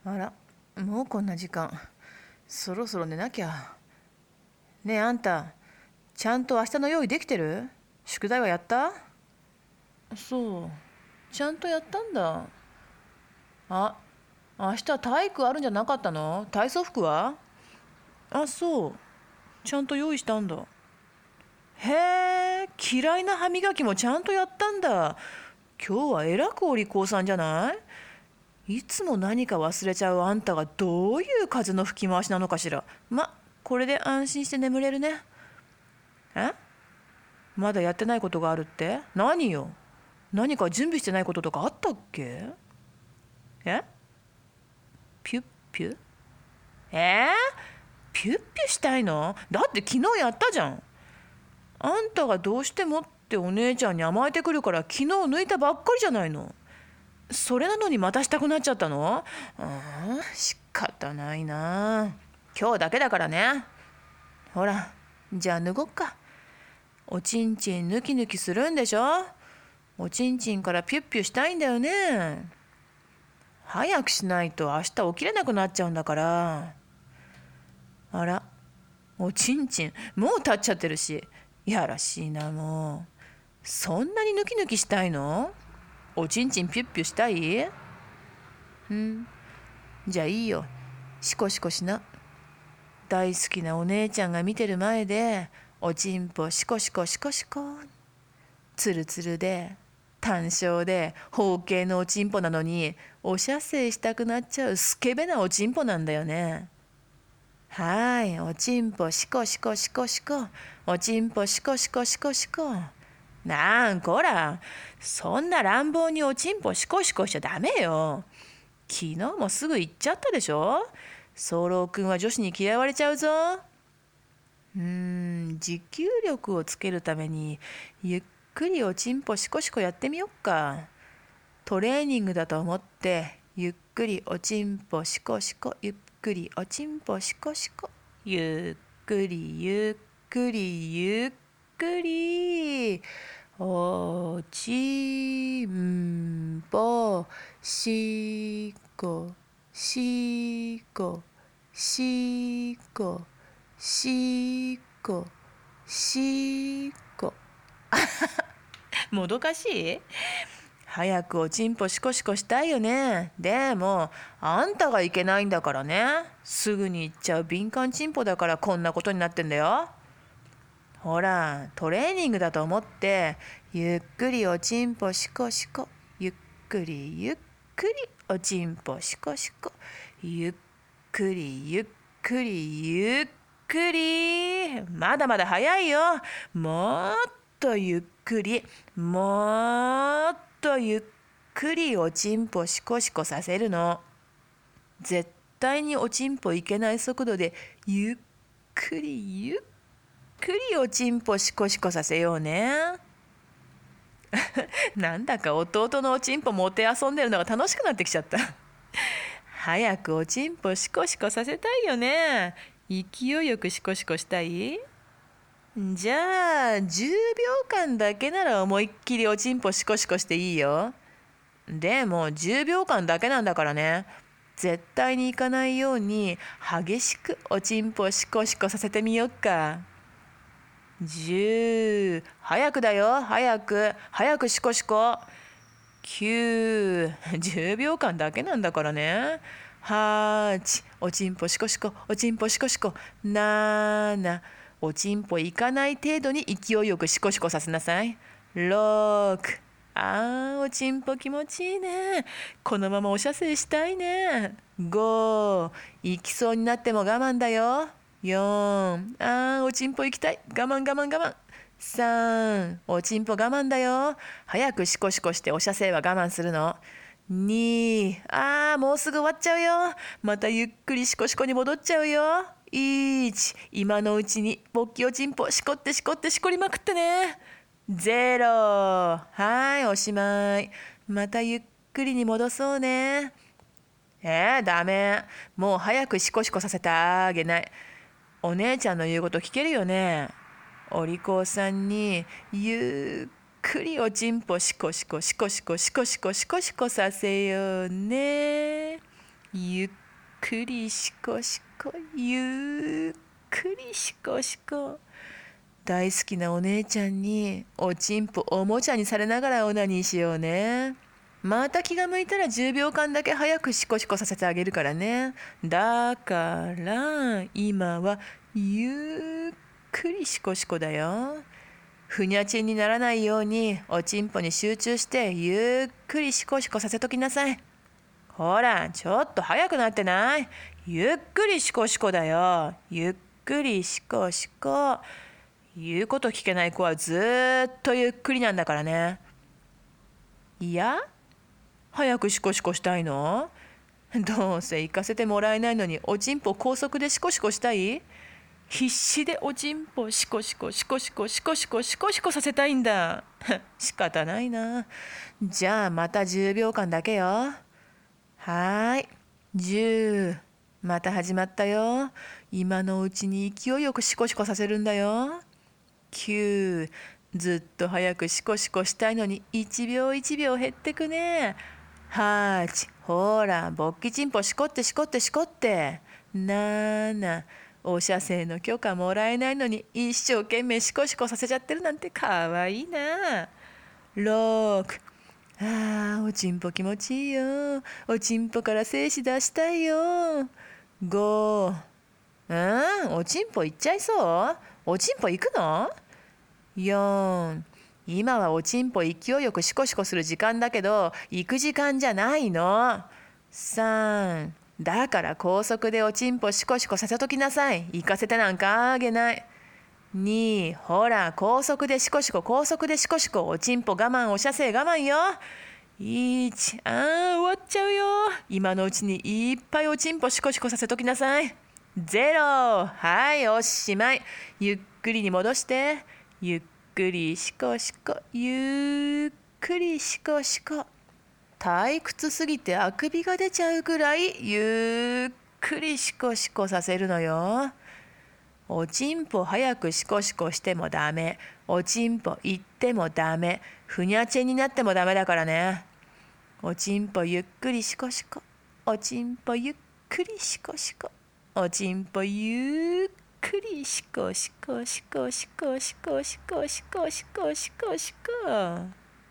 あら、もうこんな時間。そろそろ寝なきゃ。ねえあんた、ちゃんと明日の用意できてる？宿題はやった？そう、ちゃんとやったんだ。あ、明日体育あるんじゃなかったの？体操服は？あ、そう、ちゃんと用意したんだ。へえ、嫌いな歯磨きもちゃんとやったんだ。今日はえらくお利口さんじゃない？いつも何か忘れちゃうあんたがどういう風の吹き回しなのかしら。これで安心して眠れるね。え？まだやってないことがあるって？何よ？何か準備してないこととかあったっけ？え？ピュッピュ？えー、ピュッピュしたいの？だって昨日やったじゃん。あんたがどうしてもってお姉ちゃんに甘えてくるから昨日抜いたばっかりじゃないの。それなのにまたしたくなっちゃったの？仕方ないな。今日だけだからね。ほら、じゃあ脱ごっか。おちんちん抜き抜きするんでしょ？おちんちんからピュッピュしたいんだよね。早くしないと明日起きれなくなっちゃうんだから。あら、おちんちんもう立っちゃってるし。やらしいなもう。そんなに抜き抜きしたいの？おちんちんピュッピュしたい？じゃあいいよ。シコシコしな。大好きなお姉ちゃんが見てる前でおちんぽシコシコシコシコ。ツルツルで単焦で方形のおちんぽなのにおしゃせいしたくなっちゃうスケベなおちんぽなんだよね。はい、おちんぽシコシコシコシコ。おちんぽシコシコシコシコ。なんこら、そんな乱暴におちんぽシコシコしちゃダメよ。昨日もすぐ行っちゃったでしょ。早くんは女子に嫌われちゃうぞ。持久力をつけるためにゆっくりおちんぽシコシコやってみよっか。トレーニングだと思ってゆっくりおちんぽシコシコ、ゆっくりおちんぽシコシコ、ゆっくりゆっくりゆっくりおちんぽシコシコシコシコシコ。もどかしい？早くおちんぽシコシコしたいよね。でもあんたがいけないんだからね。すぐに行っちゃう敏感チンポだからこんなことになってんだよ。ほら、トレーニングだと思ってゆっくりおちんぽシコシコ、ゆっくりゆっくりおちんぽシコシコ、ゆっくりゆっくりゆっくり。まだまだ早いよ。もっとゆっくり、もっとゆっくりおちんぽシコシコさせるの。絶対におちんぽいけない速度でゆっくりゆっくりおちんぽシコシコさせようね。なんだか弟のおちんぽもてあそんでるのが楽しくなってきちゃった。早くおちんぽシコシコさせたいよね。勢いよくシコシコしたい？じゃあ10秒間だけなら思いっきりおちんぽシコシコしていいよ。でも10秒間だけなんだからね。絶対に行かないように激しくおちんぽシコシコさせてみよっか。10、早くだよ、早く早くシコシコ。9、10秒間だけなんだからね。8、おちんぽシコシコ、おちんぽシコシコ。7、おちんぽいかない程度に勢いよくシコシコさせなさい。6、おちんぽ気持ちいいね。このままお射精したいね。5、行きそうになっても我慢だよ。4、おちんぽ行きたい。我慢我慢我慢。3、おちんぽ我慢だよ。早くシコシコしてお射精は我慢するの。2、もうすぐ終わっちゃうよ。またゆっくりシコシコに戻っちゃうよ。1、今のうちに勃起おちんぽしこってしこってしこりまくってね。0、はい、おしまい。またゆっくりに戻そうね。ダメ。もう早くシコシコさせてあげない。お姉ちゃんの言うこと聞けるよね。お利口さんにゆっくりおちんぽシコシコシコシコシコシコシコシコさせようね。 ゆっくりしこしこ、ゆっくりしこしこ。大好きなお姉ちゃんにおちんぽおもちゃにされながらオナニーしようね。また気が向いたら10秒間だけ早くシコシコさせてあげるからね。だから今はゆっくりシコシコだよ。ふにゃちんにならないようにおちんぽに集中してゆっくりシコシコさせときなさい。ほら、ちょっと早くなってない？ゆっくりシコシコだよ。ゆっくりシコシコ。言うこと聞けない子はずっとゆっくりなんだからね。いや、早くシコシコしたいの？どうせ行かせてもらえないのにおちんぽ高速でシコシコしたい？必死でおちんぽシコシコシコシコシコシコシコシコさせたいんだ。仕方ないな。じゃあまた10秒間だけよ。はーい。10。また始まったよ。今のうちに勢いよくシコシコさせるんだよ。9。ずっと早くシコシコしたいのに1秒1秒減ってくね。8。ほら、勃起チンポシコってシコってシコって。7。お射精の許可もらえないのに一生懸命シコシコさせちゃってるなんてかわいいな。6。おちんぽ気持ちいいよ。おちんぽから精子出したいよ。5。おちんぽいっちゃいそう？おちんぽ行くの？ 4。今はおちんぽ勢いよくシコシコする時間だけど行く時間じゃないの。3。だから高速でおちんぽシコシコさせときなさい。行かせてなんかあげない。2。ほら、高速でシコシコ、高速でシコシコ、おちんぽ我慢、お射精我慢よ。1。終わっちゃうよ。今のうちにいっぱいおちんぽシコシコさせときなさい。0。はい、おしまい。ゆっくりに戻して。ゆっくりシコシコ、ゆっくりシコシコ。退屈すぎてあくびが出ちゃうくらいゆっくりシコシコさせるのよ。おちんぽ早くシコシコしてもダメ。おちんぽ行ってもダメ。ふにゃちぇになってもダメだからね。おちんぽゆっくりシコシコ。おちんぽゆっくりシコシコ。おちんぽゆっくりシコシコシコシコシコシコシコシコシコシコ。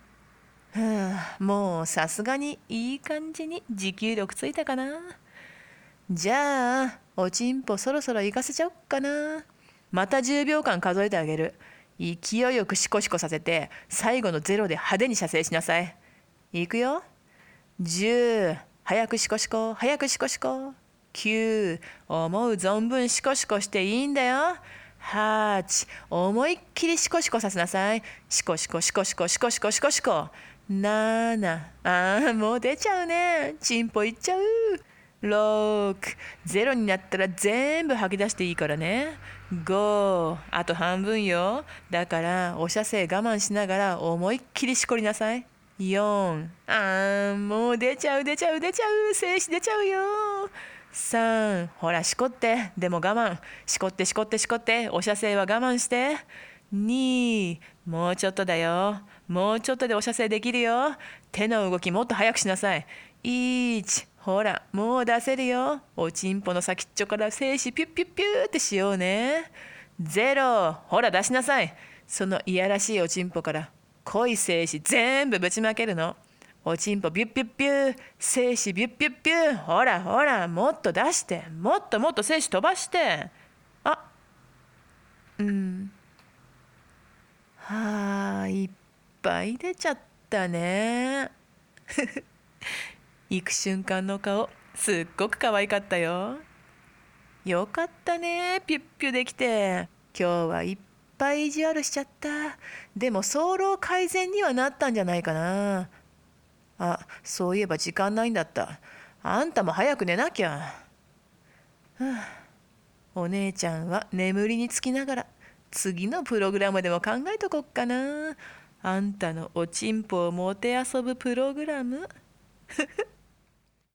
もうさすがにいい感じに持久力ついたかな。じゃあおちんぽそろそろ行かせちゃおっかな。また10秒間数えてあげる。勢いよくシコシコさせて最後の0で派手に射精しなさい。いくよ。10。早くシコシコ、早くシコシコ。9。思う存分シコシコしていいんだよ。8。思いっきりシコシコさせなさい。シコシコシコシコシコシコシコシコ。7。もう出ちゃうね。チンポいっちゃう。6。0になったら全部吐き出していいからね。5。あと半分よ。だからお射精我慢しながら思いっきりしこりなさい。4。もう出ちゃう。精子出ちゃうよ。3。ほらしこって。でも我慢。しこって。お射精は我慢して。2。もうちょっとだよ。もうちょっとでお射精できるよ。手の動きもっと早くしなさい。1。ほら、もう出せるよ。おちんぽの先っちょから精子ピュッピュッピューってしようね。0。ほら出しなさい。そのいやらしいおちんぽから濃い精子全部ぶちまけるの。おちんぽビュッピュッピュー。精子ビュッピュッピュー。ほら、もっと出して。もっと精子飛ばして。いっぱい出ちゃったね。行く瞬間の顔すっごく可愛かったよ。よかったね、ピュッピュできて。今日はいっぱい意地悪しちゃった。でも早漏改善にはなったんじゃないかな。そういえば時間ないんだった。あんたも早く寝なきゃ。お姉ちゃんは眠りにつきながら次のプログラムでも考えとこっかな。あんたのおちんぽをもてあそぶプログラム。